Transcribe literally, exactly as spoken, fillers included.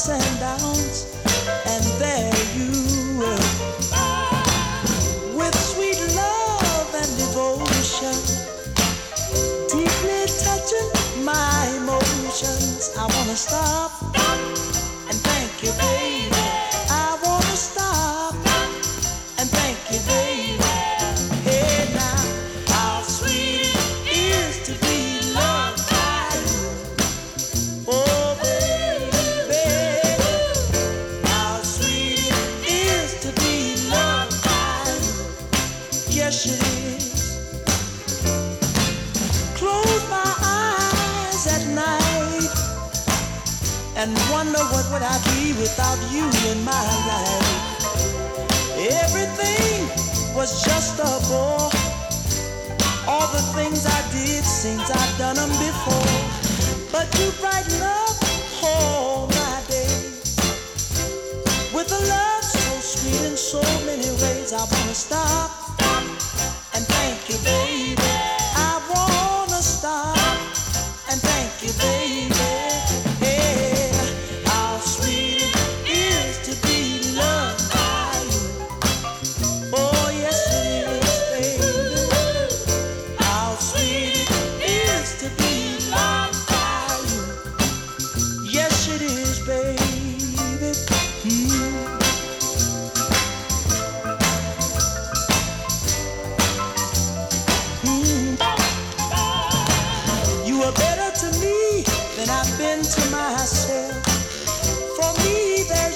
ups and downs, and there you were, with sweet love and devotion, deeply touching my emotions. I wanna stop and thank you, baby. I wanna stop and thank you, baby. Hey now, how sweet it is to be loved by you. Oh baby, baby, how sweet it is to be loved by you. Yes it is. Close my eyes at night and wonder what would I be without you in my life. Everything was just a bore. All the things I did seems I've done them before. But you brighten up all my days with a love so sweet in so many ways. I wanna stop and thank you, baby. I wanna stop and thank you, baby. Hey, how sweet it is to be loved by you. Oh yes it is, baby. How sweet it is to be loved by you. Yes it is, baby. Mm. Mm. You are better to me than I've been to myself. For me, there